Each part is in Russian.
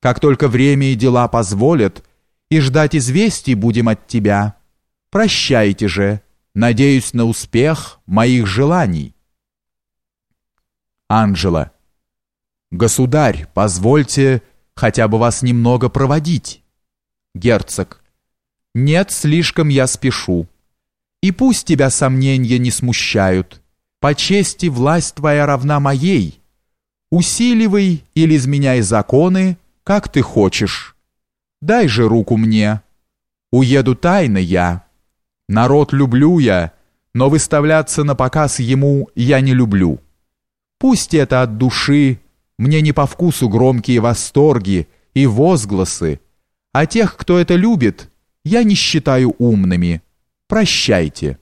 Как только время и дела позволят, и ждать известий будем от тебя. Прощайте же, надеюсь на успех моих желаний. Анжела. Государь, позвольте хотя бы вас немного проводить. Герцог. Нет, слишком я спешу. И пусть тебя сомнения не смущают. По чести власть твоя равна моей. Усиливай или изменяй законы, как ты хочешь. Дай же руку мне. Уеду тайно я. Народ люблю я, но выставляться на показ ему я не люблю. Пусть это от души, мне не по вкусу громкие восторги и возгласы, а тех, кто это любит, я не считаю умными. Прощайте.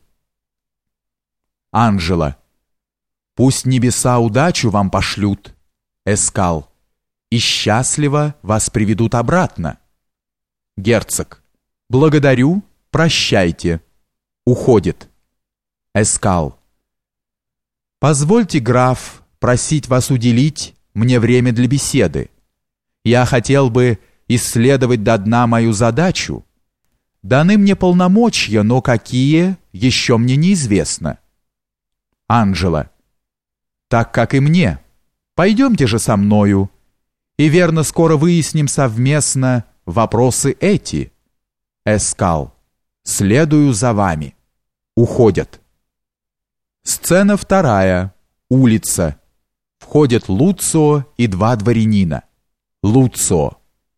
Анжела. Пусть небеса удачу вам пошлют. Эскал. И счастливо вас приведут обратно. Герцог. Благодарю, прощайте. Уходит. Эскал. Позвольте, граф, просить вас уделить мне время для беседы. Я хотел бы исследовать до дна мою задачу. Даны мне полномочия, но какие, еще мне неизвестно. Анжела. Так как и мне. Пойдемте же со мною, и верно скоро выясним совместно вопросы эти. Эскал. Следую за вами. Уходят. Сцена вторая. Улица. Входят Луцио и два дворянина. Луцио.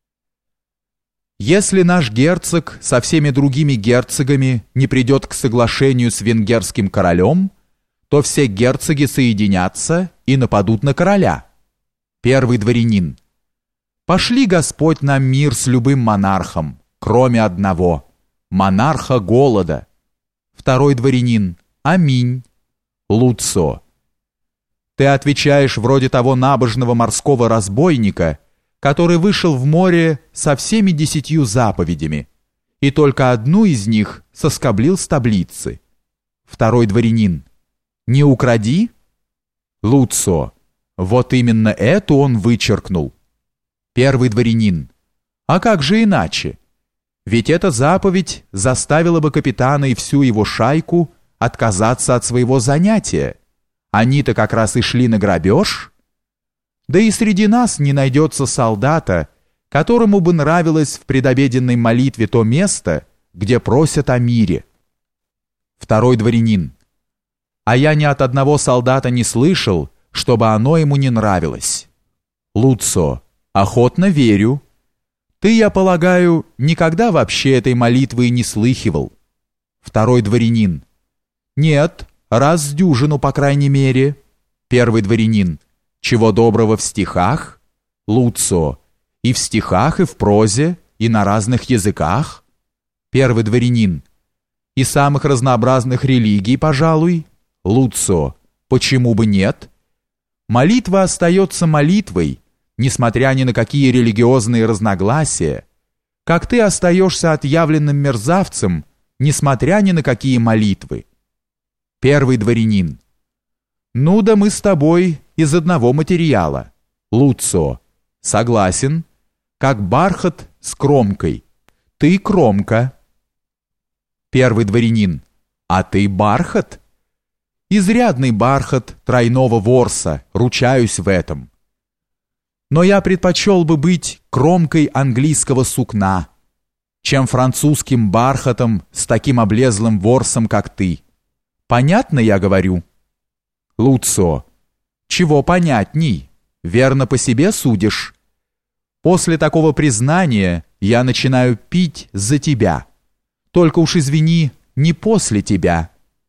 Если наш герцог со всеми другими герцогами не придет к соглашению с венгерским королем, то все герцоги соединятся и нападут на короля. Первый дворянин. Пошли Господь нам мир с любым монархом, кроме одного, монарха голода. Второй дворянин. Аминь. Луцио. Ты отвечаешь вроде того набожного морского разбойника, который вышел в море со всеми 10 заповедями, и только одну из них соскоблил с таблицы. Второй дворянин. Не укради? Луцио. Вот именно эту он вычеркнул. Первый дворянин. А как же иначе? Ведь эта заповедь заставила бы капитана и всю его шайку отказаться от своего занятия. Они-то как раз и шли на грабеж. Да и среди нас не найдется солдата, которому бы нравилось в предобеденной молитве то место, где просят о мире. Второй дворянин. А я ни от одного солдата не слышал, чтобы оно ему не нравилось. Луцио. Охотно верю. Ты, я полагаю, никогда вообще этой молитвы и не слыхивал. Второй дворянин. Нет, раз с дюжину, по крайней мере. Первый дворянин. Чего доброго в стихах? Луцио. И в стихах, и в прозе, и на разных языках. Первый дворянин. И самых разнообразных религий, пожалуй. Луцио. Почему бы нет? Молитва остается молитвой, несмотря ни на какие религиозные разногласия, как ты остаешься отъявленным мерзавцем, несмотря ни на какие молитвы. Первый дворянин. Ну да мы с тобой из одного материала. Луцио. Согласен. Как бархат с кромкой. Ты кромка. Первый дворянин. А ты бархат? Изрядный бархат тройного ворса, ручаюсь в этом. Но я предпочел бы быть кромкой английского сукна, чем французским бархатом с таким облезлым ворсом, как ты. Понятно я говорю? Луцио. Чего понятней? Верно по себе судишь? После такого признания я начинаю пить за тебя. Только уж извини, не после тебя.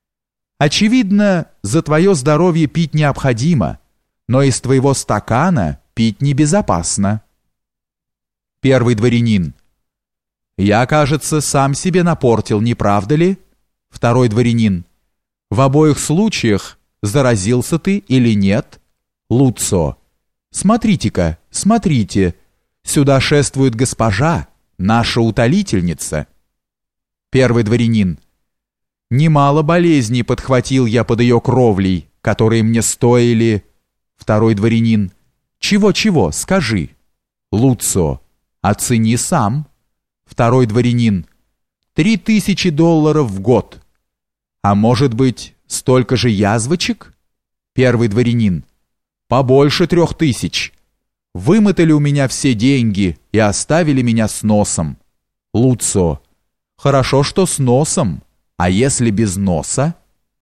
Очевидно, за твое здоровье пить необходимо, но из твоего стакана пить небезопасно. Первый дворянин. Я, кажется, сам себе напортил, не правда ли? Второй дворянин. В обоих случаях заразился ты или нет? Луцио. Смотрите-ка, смотрите, сюда шествует госпожа, наша утолительница. Первый дворянин. Немало болезней подхватил я под ее кровлей, которые мне стоили... Второй дворянин. Чего-чего, скажи. Луцио: оцени сам. Второй дворянин: $3000 в год. А может быть, столько же язвочек? Первый дворянин: побольше 3000. Вымотали у меня все деньги и оставили меня с носом. Луцио: хорошо, что с носом, а если без носа?